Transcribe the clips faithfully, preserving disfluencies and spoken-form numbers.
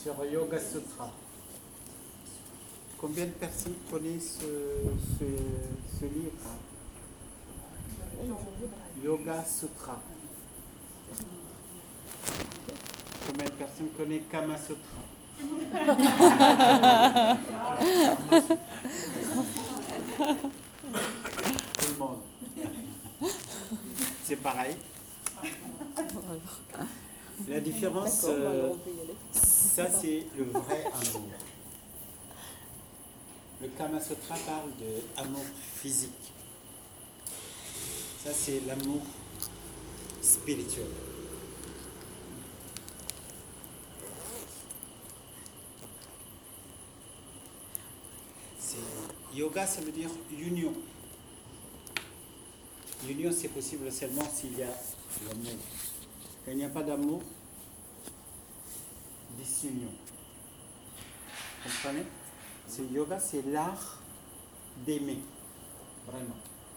sur Yoga Sutra. Combien de personnes connaissent ce, ce, ce livre? Yoga Sutra. Combien de personnes connaissent Kama Sutra? Tout le monde. C'est pareil. La différence, euh, ça c'est le vrai amour. Le Kama Sutra parle d'amour physique. Ça c'est l'amour spirituel. C'est, yoga, ça veut dire union. L'union, c'est possible seulement s'il y a l'amour. Quand il n'y a pas d'amour, disunion. Vous comprenez? C'est yoga, c'est l'art d'aimer. Vraiment.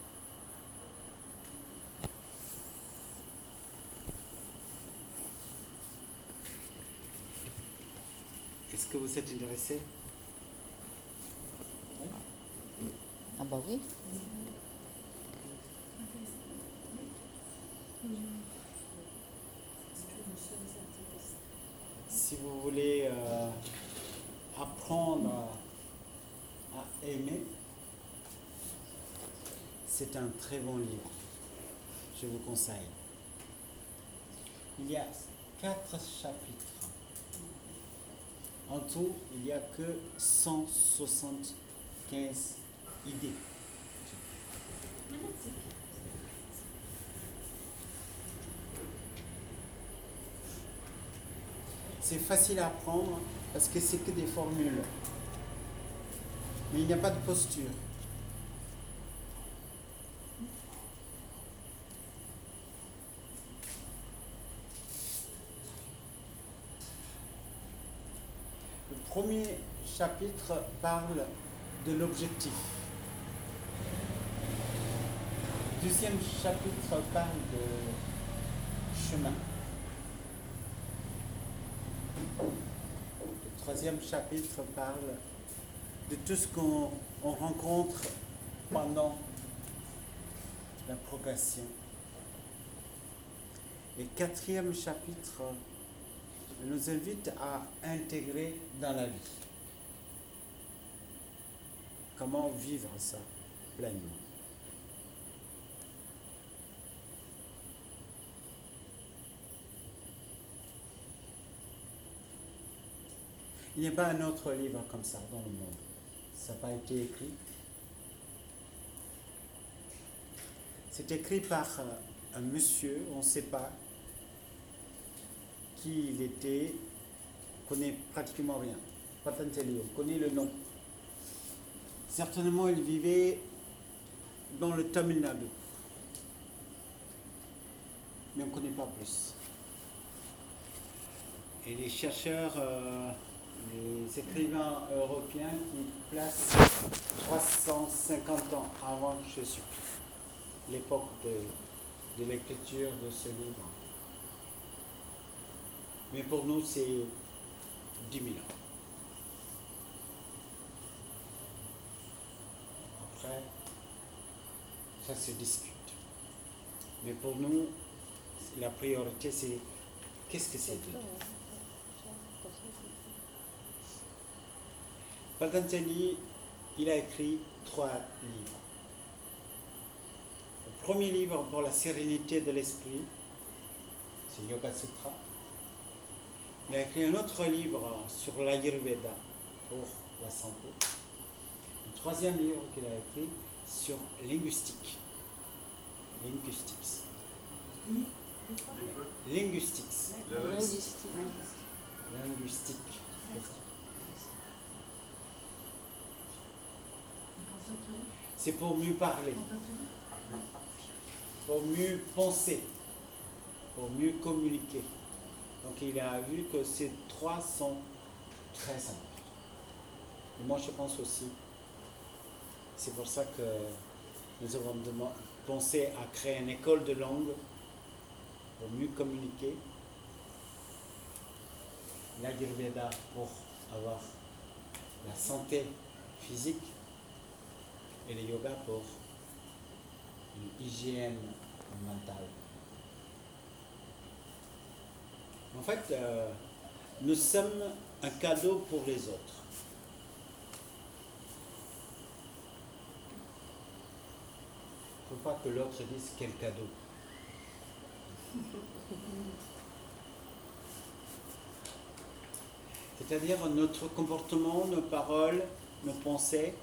Est-ce que vous êtes intéressé? Ah bah oui. Si vous voulez euh, apprendre à, à aimer, c'est un très bon livre. Je vous conseille. Il y a quatre chapitres. En tout, il n'y a que cent soixante-quinze idées. C'est facile à apprendre parce que c'est que des formules. Mais il n'y a pas de posture. Le premier chapitre parle de l'objectif. Le deuxième chapitre parle de chemin. Le troisième chapitre parle de tout ce qu'on on rencontre pendant la progression. Et le quatrième chapitre nous invite à intégrer dans la vie. Comment vivre ça pleinement. Il n'y a pas un autre livre comme ça dans le monde. Ça n'a pas été écrit. C'est écrit par un monsieur, on ne sait pas qui il était, on ne connaît pratiquement rien. Patanjali, on connaît le nom. Certainement, il vivait dans le Tamil Nadu. Mais on ne connaît pas plus. Et les chercheurs, euh, les écrivains européens qui placent trois cent cinquante ans avant Jésus, l'époque de, de l'écriture de ce livre. Mais pour nous, c'est dix mille ans. Après, ça se discute. Mais pour nous, la priorité, c'est qu'est-ce que c'est Dieu? Patanjali, il a écrit trois livres. Le premier livre pour la sérénité de l'esprit, c'est Yoga Sutra. Il a écrit un autre livre sur l'Ayurveda pour la santé. Le troisième livre qu'il a écrit sur linguistique. Linguistics. Linguistics. Linguistique. Linguistique. C'est pour mieux parler, pour mieux penser, pour mieux communiquer. Donc il a vu que ces trois sont très importants. Et moi je pense aussi, c'est pour ça que nous avons pensé à créer une école de langue pour mieux communiquer. l'Ayurveda pour avoir la santé physique et le yoga pour une hygiène mentale. En fait, euh, nous sommes un cadeau pour les autres. Il ne faut pas que l'autre dise quel cadeau. C'est-à-dire notre comportement, nos paroles, nos pensées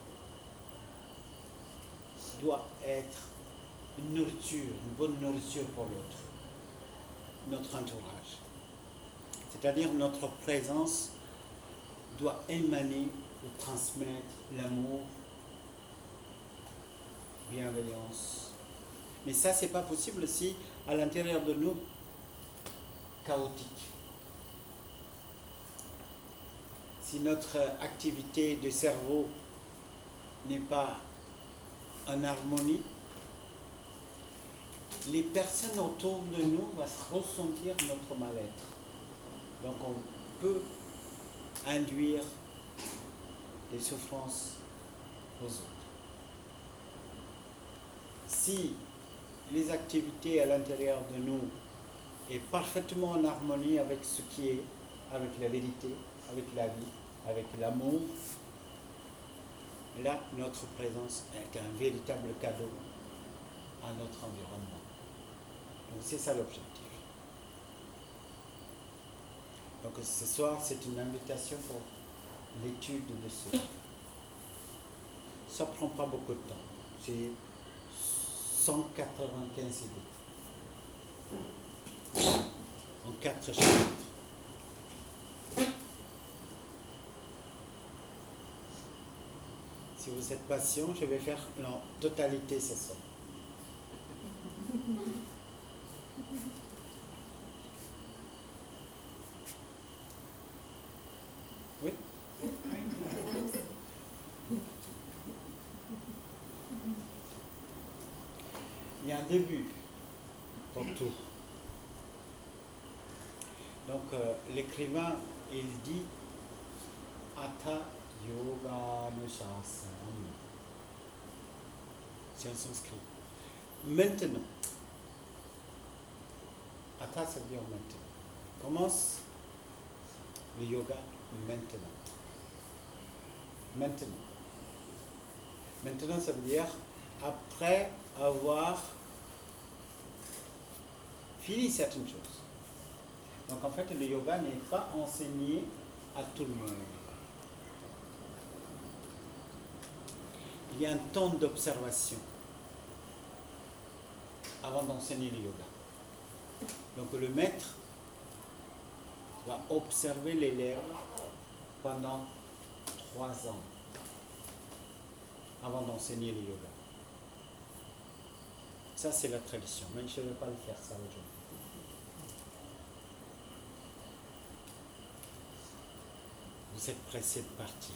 doit être une nourriture, une bonne nourriture pour l'autre, notre entourage. C'est-à-dire notre présence doit émaner ou transmettre l'amour, bienveillance. Mais ça, c'est pas possible si à l'intérieur de nous, chaotique. Si notre activité de cerveau n'est pas en harmonie, les personnes autour de nous vont ressentir notre mal-être. Donc on peut induire des souffrances aux autres. Si les activités à l'intérieur de nous est parfaitement en harmonie avec ce qui est, avec la vérité, avec la vie, avec l'amour, là, notre présence est un véritable cadeau à notre environnement. Donc c'est ça l'objectif. Donc ce soir, c'est une invitation pour l'étude de ce livre. Ça ne prend pas beaucoup de temps. C'est cent quatre-vingt-quinze idées. En quatre chapitres. Si vous êtes patient, je vais faire la totalité ce soir. Oui? Il y a un début pour tout. Donc euh, l'écrivain, il dit Atha Yoga Nushasanam. C'est un sanskrit. Maintenant. Atha, ça veut dire maintenant. Commence le yoga maintenant. Maintenant. Maintenant, ça veut dire après avoir fini certaines choses. Donc en fait, le yoga n'est pas enseigné à tout le monde. Il y a un temps d'observation avant d'enseigner le yoga. Donc le maître va observer l'élève pendant trois ans avant d'enseigner le yoga. Ça, c'est la tradition, mais je ne vais pas le faire ça aujourd'hui. Vous êtes pressé de partir.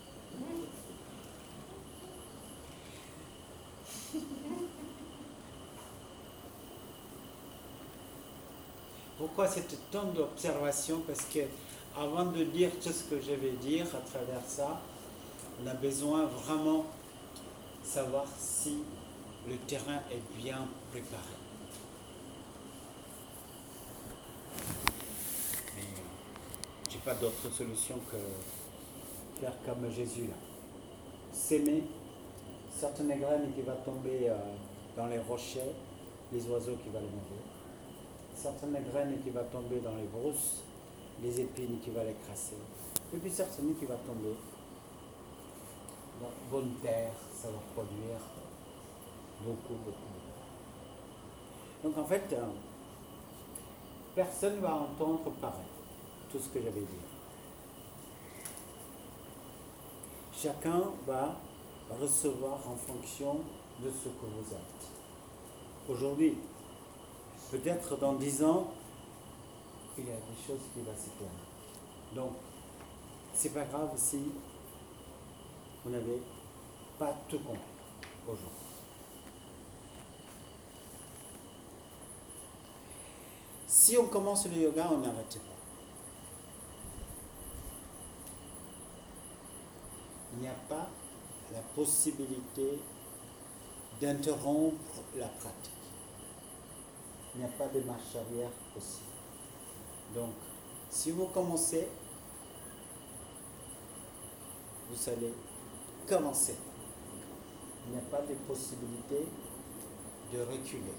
Pourquoi cette temps d'observation? Parce que avant de dire tout ce que je vais dire à travers ça, on a besoin vraiment de savoir si le terrain est bien préparé. Mais je n'ai pas d'autre solution que faire comme Jésus là. S'aimer certaines graines qui vont tomber euh, dans les rochers, les oiseaux qui vont les manger. Certaines graines qui vont tomber dans les brousses, les épines qui vont l'écraser. Et puis certaines qui vont tomber dans bonne terre, ça va produire beaucoup, beaucoup. Donc en fait, euh, personne ne va entendre pareil, tout ce que j'avais dit. Chacun va recevoir en fonction de ce que vous êtes. Aujourd'hui, peut-être dans dix ans, il y a des choses qui vont se faire. Donc, c'est pas grave si vous n'avez pas tout compris aujourd'hui. Si on commence le yoga, on n'arrête pas. il n'y a pas la possibilité d'interrompre la pratique. Il n'y a pas de marche arrière possible. Donc, si vous commencez, vous allez commencer. Il n'y a pas de possibilité de reculer.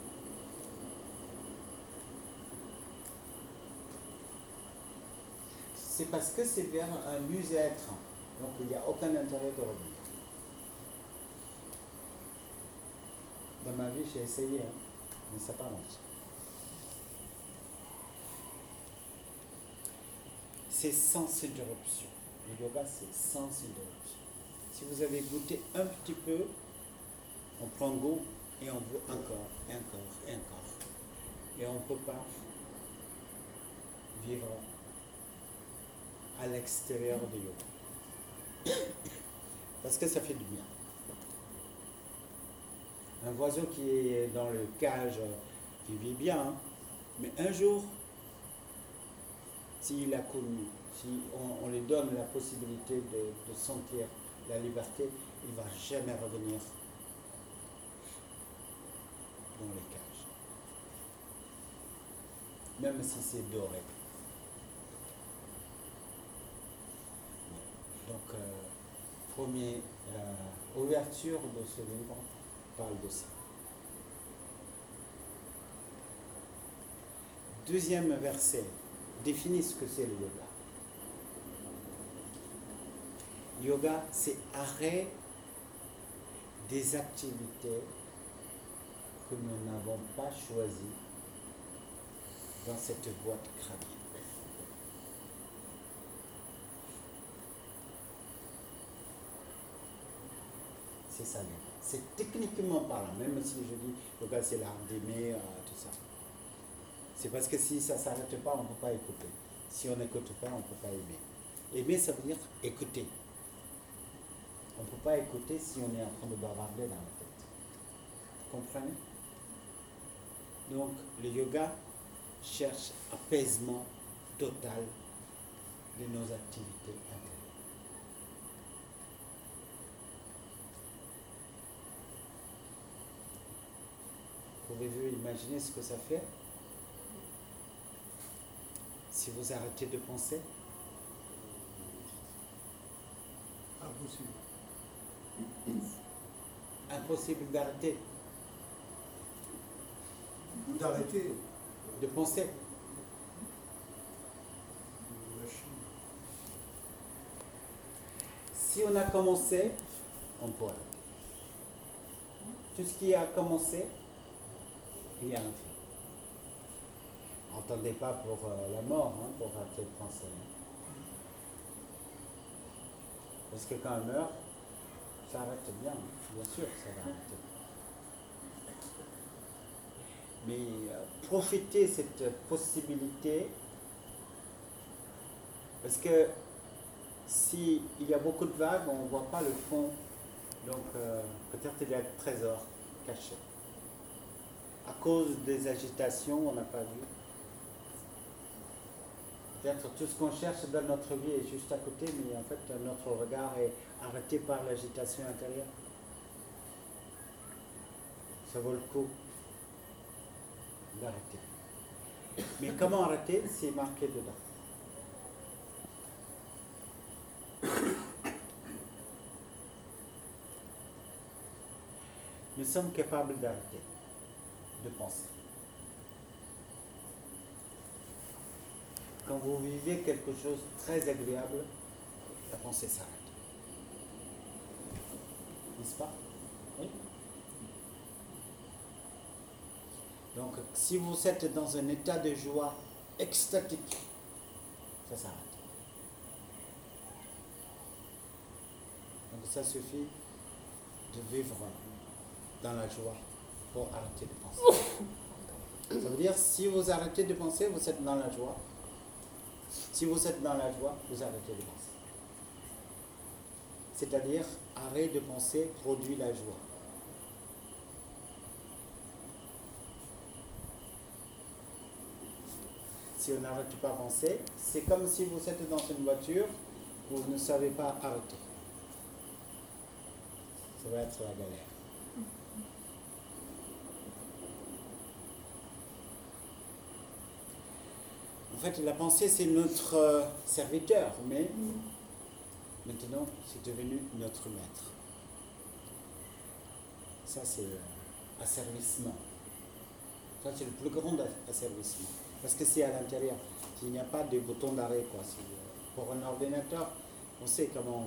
C'est parce que c'est vers un mieux-être. Donc, il n'y a aucun intérêt de revenir. Dans ma vie, j'ai essayé, hein, mais ça n'a pas marché. C'est sans interruption. Le yoga, c'est sans interruption. Si vous avez goûté un petit peu, on prend goût et on veut encore, et encore, et encore. Et on ne peut pas vivre à l'extérieur du yoga. Parce que ça fait du bien. Un oiseau qui est dans le cage, qui vit bien, hein, mais un jour, s'il a connu, si on, on lui donne la possibilité de, de sentir la liberté, il ne va jamais revenir dans les cages. Même si c'est doré. Donc, euh, première euh, ouverture de ce livre parle de ça. Deuxième verset définit ce que c'est le yoga. Yoga, c'est arrêt des activités que nous n'avons pas choisies dans cette boîte crânienne. C'est ça, yoga. C'est techniquement parlant, même si je dis yoga, c'est l'art d'aimer, euh, tout ça. C'est parce que si ça ne s'arrête pas, on ne peut pas écouter. Si on n'écoute pas, on ne peut pas aimer. Aimer, ça veut dire écouter. On ne peut pas écouter si on est en train de bavarder dans la tête. Vous comprenez? Donc, le yoga cherche apaisement total de nos activités intérieures. Pouvez-vous imaginer ce que ça fait si vous arrêtez de penser? Impossible. Impossible d'arrêter. D'arrêter. De penser. Une machine. Si on a commencé, on peut arrêter. Tout ce qui a commencé, il y a un fin. N'entendez pas pour euh, la mort, hein, pour arrêter de penser. Parce que quand on meurt, ça arrête bien, hein. Bien sûr, ça va arrêter. Mais euh, profitez de cette possibilité, parce que s'il y a beaucoup de vagues, on ne voit pas le fond, donc euh, peut-être il y a des trésors cachés. À cause des agitations, on n'a pas vu. Peut-être tout ce qu'on cherche dans notre vie est juste à côté, mais en fait notre regard est arrêté par l'agitation intérieure. Ça vaut le coup d'arrêter. Mais comment arrêter? C'est marqué dedans. Nous sommes capables d'arrêter de penser. Quand vous vivez quelque chose de très agréable, la pensée s'arrête. N'est-ce pas? Oui. Donc, si vous êtes dans un état de joie extatique, ça s'arrête. Donc, ça suffit de vivre dans la joie pour arrêter de penser. Ça veut dire, si vous arrêtez de penser, vous êtes dans la joie. Si vous êtes dans la joie, vous arrêtez de penser. C'est-à-dire, arrêt de penser produit la joie. Si on n'arrête pas de penser, c'est comme si vous êtes dans une voiture, vous ne savez pas arrêter. ça va être la galère. En fait, la pensée, c'est notre euh, serviteur, mais maintenant, c'est devenu notre maître. Ça, c'est euh, asservissement. Ça, c'est le plus grand asservissement. Parce que c'est à l'intérieur. Il n'y a pas de bouton d'arrêt, quoi. C'est, euh, pour un ordinateur, on sait comment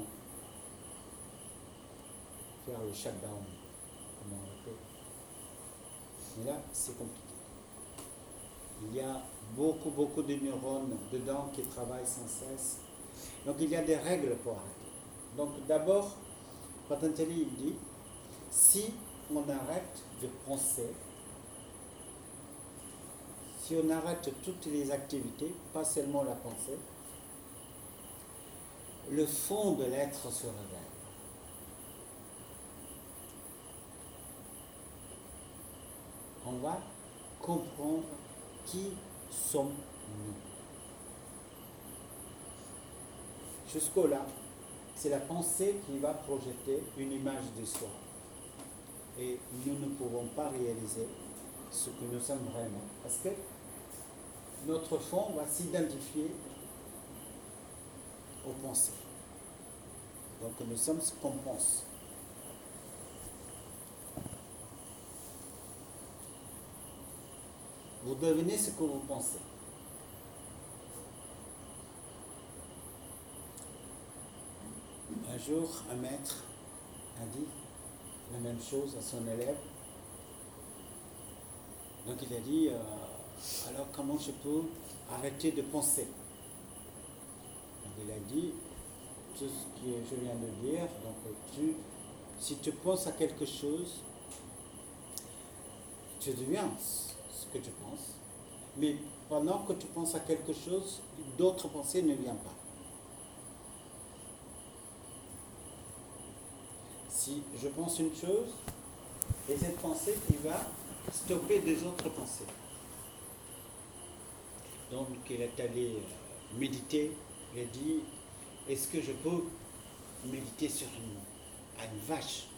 faire le shutdown. Comment on fait. Mais là, c'est compliqué. Il y a beaucoup, beaucoup de neurones dedans qui travaillent sans cesse. Donc, il y a des règles pour arrêter. Donc, d'abord, Patanjali il dit, si on arrête de penser, si on arrête toutes les activités, pas seulement la pensée, le fond de l'être se révèle. On va comprendre qui sommes-nous. Jusqu'au là, c'est la pensée qui va projeter une image de soi. Et nous ne pouvons pas réaliser ce que nous sommes vraiment. Parce que notre fond va s'identifier aux pensées. Donc nous sommes ce qu'on pense. Vous devenez ce que vous pensez. Un jour, un maître a dit la même chose à son élève. Donc il a dit, euh, alors comment je peux arrêter de penser? Donc il a dit, tout ce que je viens de dire, donc tu, si tu penses à quelque chose, tu deviens ce que tu penses, mais pendant que tu penses à quelque chose, d'autres pensées ne viennent pas. Si je pense une chose, et cette pensée qui va stopper des autres pensées. Donc il est allé méditer, il a dit, est-ce que je peux méditer sur une, une vache?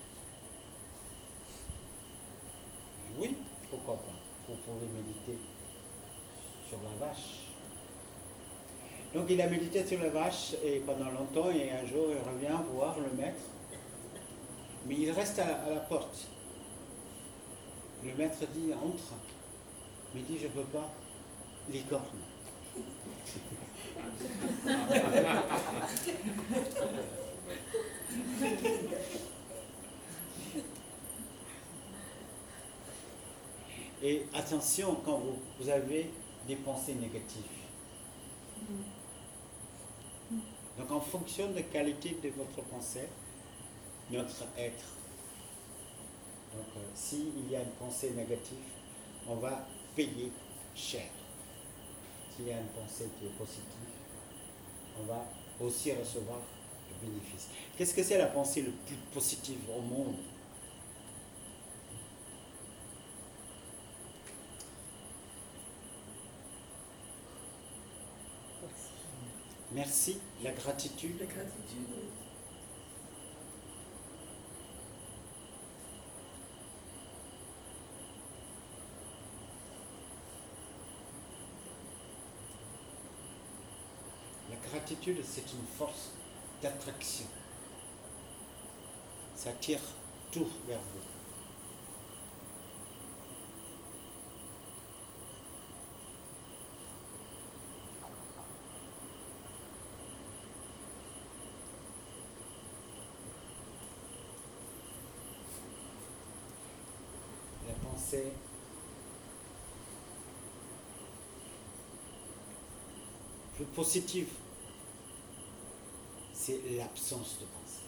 Oui, pourquoi pas? Vous pouvez méditer sur la vache. Donc il a médité sur la vache et pendant longtemps, et un jour il revient voir le maître, mais il reste à, à la porte. Le maître dit, entre, mais il dit, je ne peux pas, licorne. Et attention quand vous, vous avez des pensées négatives. Donc en fonction de la qualité de votre pensée, notre être. Donc euh, s'il y a une pensée négative, on va payer cher. S'il y a une pensée qui est positive, on va aussi recevoir le bénéfice. Qu'est-ce que c'est la pensée le plus positive au monde? Merci, la gratitude. La gratitude. La gratitude, c'est une force d'attraction. Ça tire tout vers vous. La pensée plus positive, c'est l'absence de pensée.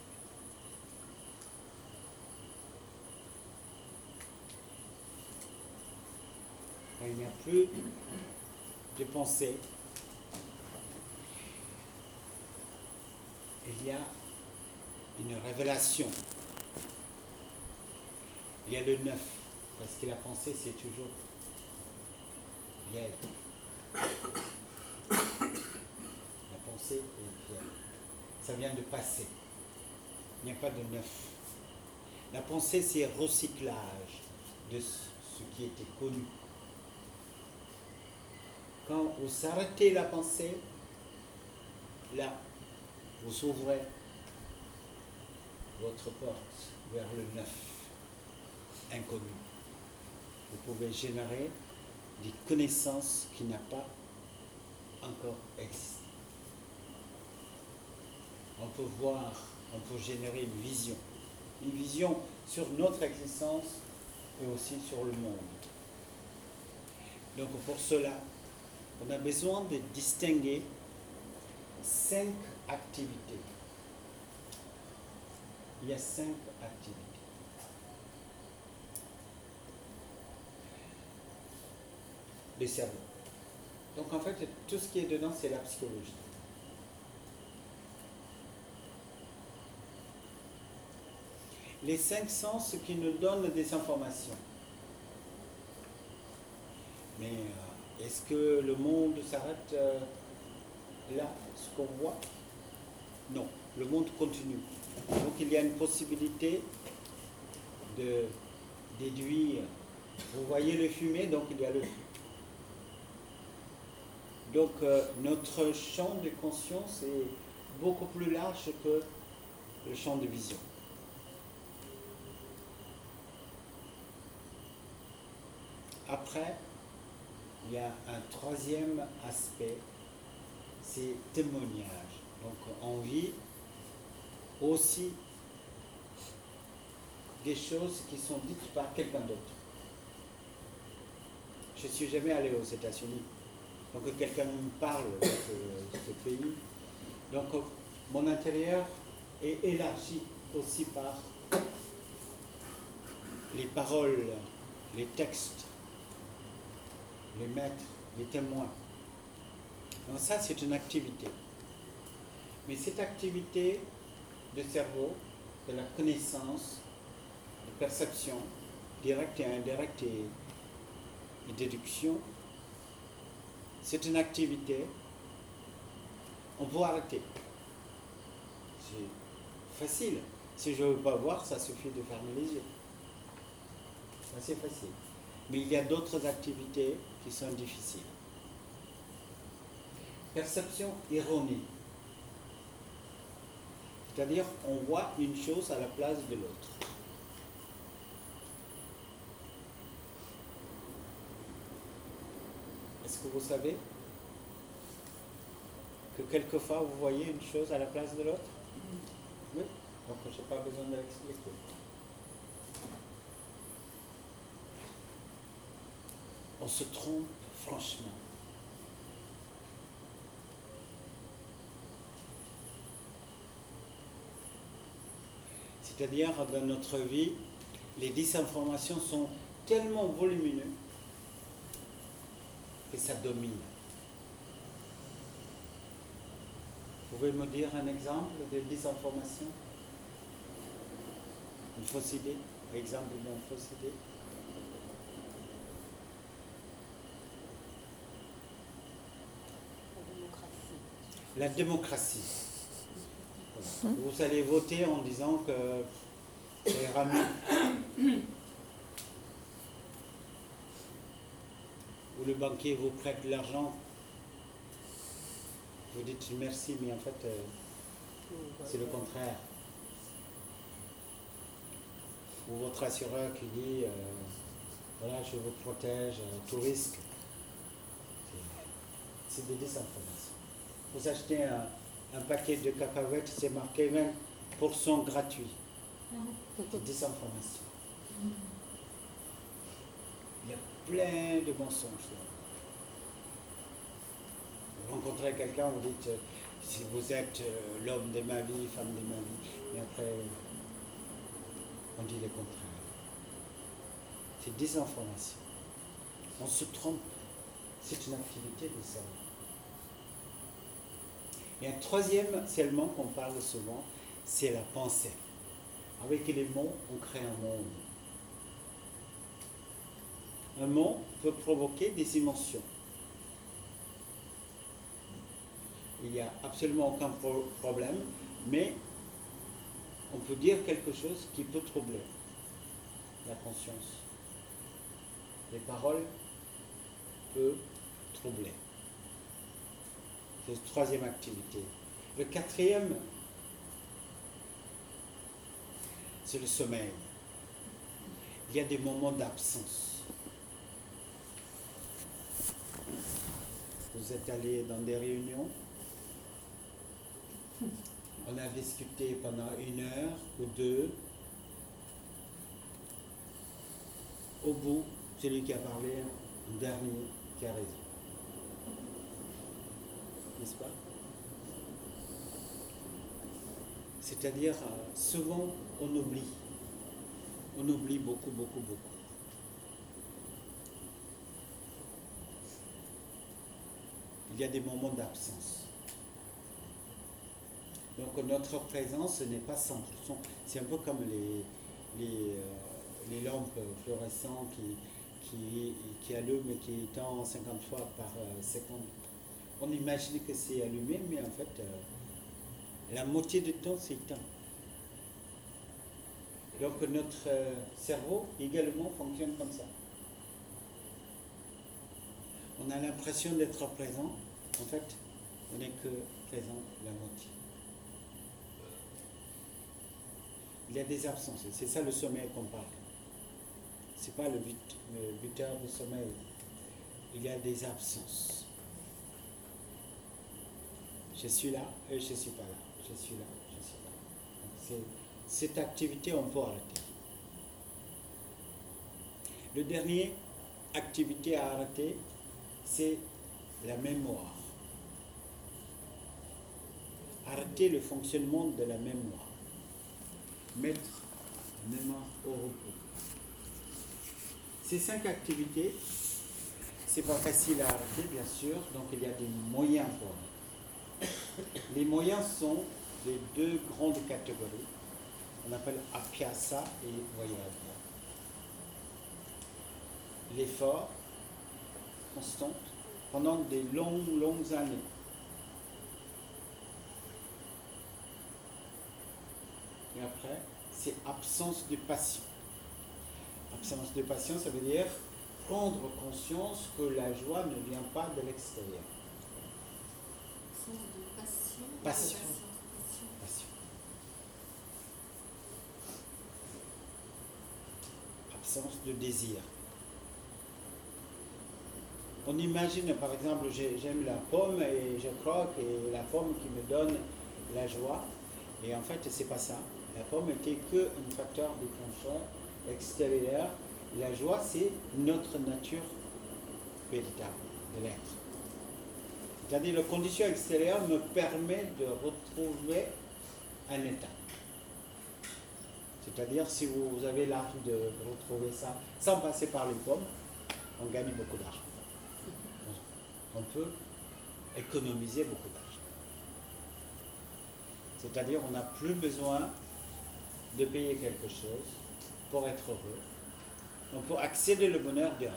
Quand il n'y a plus de pensée, il y a une révélation. Il y a le neuf, parce que la pensée, c'est toujours vieille. La pensée est vieille. Ça vient de passer. Il n'y a pas de neuf. La pensée, c'est recyclage de ce qui était connu. Quand vous arrêtez la pensée, là, vous ouvrez votre porte vers le neuf, inconnu. Vous pouvez générer des connaissances qui n'ont pas encore existé. On peut voir, on peut générer une vision. Une vision sur notre existence et aussi sur le monde. Donc pour cela, on a besoin de distinguer cinq activités. Il y a cinq activités. Le cerveau. Donc en fait, tout ce qui est dedans, c'est la psychologie. Les cinq sens qui nous donnent des informations. Mais euh, est-ce que le monde s'arrête euh, là, ce qu'on voit? Non, le monde continue. Donc il y a une possibilité de déduire. Vous voyez le fumet, donc il y a le feu. Donc euh, notre champ de conscience est beaucoup plus large que le champ de vision. Après, il y a un troisième aspect, c'est témoignage. Donc on vit aussi des choses qui sont dites par quelqu'un d'autre. Je ne suis jamais allé aux États-Unis, donc quelqu'un me parle de ce, ce pays. Donc mon intérieur est élargi aussi par les paroles, les textes, les maîtres, les témoins. Donc ça, c'est une activité. Mais cette activité de cerveau, de la connaissance, de perception, directe et indirecte et, et déduction, c'est une activité, on peut arrêter. C'est facile. Si je ne veux pas voir, ça suffit de fermer les yeux. C'est facile. Mais il y a d'autres activités qui sont difficiles. Perception erronée. C'est-à-dire, on voit une chose à la place de l'autre. Est-ce que vous savez que quelquefois vous voyez une chose à la place de l'autre? Oui. Donc je n'ai pas besoin de l'expliquer. On se trompe franchement. C'est-à-dire, dans notre vie, les désinformations sont tellement volumineuses que ça domine. Vous pouvez me dire un exemple de désinformation? Une fausse idée? Exemple d'une fausse idée? La démocratie. Voilà. Vous allez voter en disant que ça ira mieux. Ou le banquier vous prête de l'argent. Vous dites merci, mais en fait, euh, c'est le contraire. Ou votre assureur qui dit, euh, voilà, je vous protège à tout risque. C'est des désinformations. Vous achetez un, un paquet de cacahuètes, c'est marqué vingt pour cent gratuit. C'est des informations. Il y a plein de mensonges. Vous rencontrez quelqu'un, vous dites, euh, si vous êtes euh, l'homme de ma vie, femme de ma vie, et après, on dit le contraire. C'est des informations. On se trompe. C'est une activité du cerveau. Et un troisième élément qu'on parle souvent, c'est la pensée. Avec les mots, on crée un monde. Un mot peut provoquer des émotions. Il n'y a absolument aucun pro- problème, mais on peut dire quelque chose qui peut troubler. la conscience. Les paroles peuvent troubler. C'est la troisième activité. Le quatrième, c'est le sommeil. Il y a des moments d'absence. Vous êtes allé dans des réunions, on a discuté pendant une heure ou deux. Au bout, celui qui a parlé, le dernier qui a raison. N'est-ce pas? C'est-à-dire, euh, souvent, on oublie. On oublie beaucoup, beaucoup, beaucoup. Il y a des moments d'absence. Donc notre présence ce n'est pas cent pour cent. C'est un peu comme les, les, euh, les lampes fluorescentes qui, qui, qui allument et qui éteignent cinquante fois par euh, seconde. On imagine que c'est allumé, mais en fait, euh, la moitié du temps, c'est éteint. Donc notre euh, cerveau également fonctionne comme ça. On a l'impression d'être présent, en fait, on n'est que présent la moitié. Il y a des absences, c'est ça le sommeil qu'on parle. Ce n'est pas le, but, le buteur du sommeil. Il y a des absences. Je suis là et je ne suis pas là. Je suis là, je suis là. Donc c'est, cette activité, on peut arrêter. Le dernier activité à arrêter, c'est la mémoire. Arrêter le fonctionnement de la mémoire. Mettre la mémoire au repos. Ces cinq activités, c'est pas facile à arrêter, bien sûr, donc il y a des moyens pour eux. Les moyens sont les deux grandes catégories. On appelle Abhyasa et Vairagya. L'effort constant pendant des longues, longues années. Et après, c'est absence de passion. Absence de passion, ça veut dire prendre conscience que la joie ne vient pas de l'extérieur. Absence de passion. Passion. Passion. Passion. Absence de désir. On imagine, par exemple, j'aime la pomme et je croque et la pomme qui me donne la joie. Et en fait, c'est pas ça. La pomme n'était qu'un facteur déclencheur extérieur. La joie, c'est notre nature véritable de l'être. C'est-à-dire, la condition extérieure me permet de retrouver un état. C'est-à-dire, si vous avez l'art de retrouver ça sans passer par les pommes, on gagne beaucoup d'argent. On peut économiser beaucoup d'argent. C'est-à-dire, on n'a plus besoin de payer quelque chose pour être heureux. On peut accéder au bonheur direct.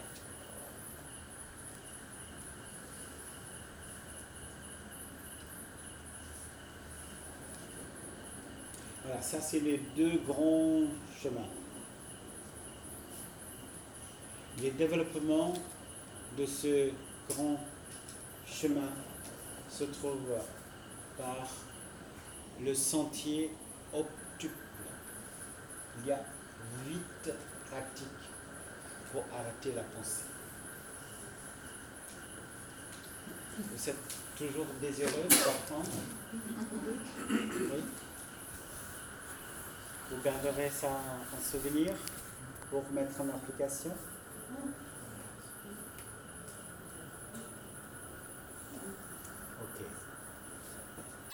Voilà, ça c'est les deux grands chemins. Le développement de ce grand chemin se trouve par le sentier octuple. Il y a huit pratiques pour arrêter la pensée. Vous êtes toujours désireux d'apprendre? Oui. Vous garderez ça en souvenir pour mettre en application?